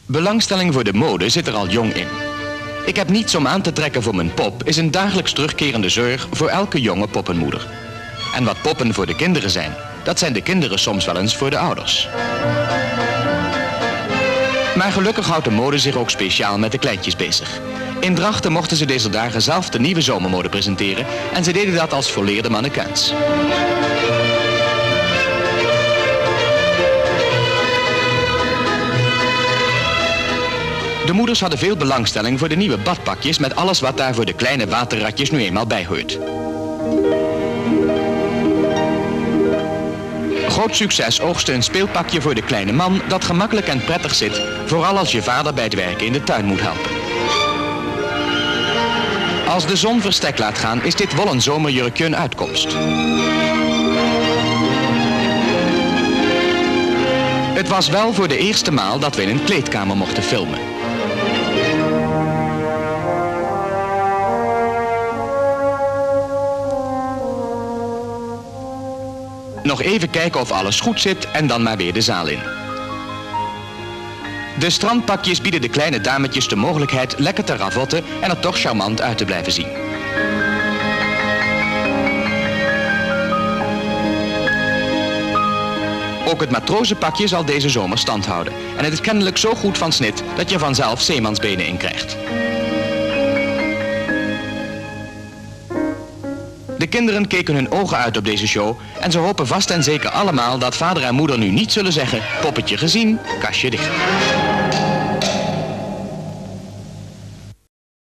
Belangstelling voor de mode zit er al jong in. Ik heb niets om aan te trekken voor mijn pop is een dagelijks terugkerende zorg voor elke jonge poppenmoeder. En wat poppen voor de kinderen zijn, dat zijn de kinderen soms wel eens voor de ouders. Maar gelukkig houdt de mode zich ook speciaal met de kleintjes bezig. In Drachten mochten ze deze dagen zelf de nieuwe zomermode presenteren en ze deden dat als volleerde mannequins. De moeders hadden veel belangstelling voor de nieuwe badpakjes met alles wat daar voor de kleine waterratjes nu eenmaal bij hoort. Groot succes oogste een speelpakje voor de kleine man dat gemakkelijk en prettig zit, vooral als je vader bij het werken in de tuin moet helpen. Als de zon verstek laat gaan is dit wollen zomerjurkje een uitkomst. Het was wel voor de eerste maal dat we in een kleedkamer mochten filmen. Nog even kijken of alles goed zit en dan maar weer de zaal in. De strandpakjes bieden de kleine dametjes de mogelijkheid lekker te ravotten en er toch charmant uit te blijven zien. Ook het matrozenpakje zal deze zomer stand houden. En het is kennelijk zo goed van snit dat je vanzelf zeemansbenen in krijgt. De kinderen keken hun ogen uit op deze show en ze hopen vast en zeker allemaal dat vader en moeder nu niet zullen zeggen: poppetje gezien, kastje dicht.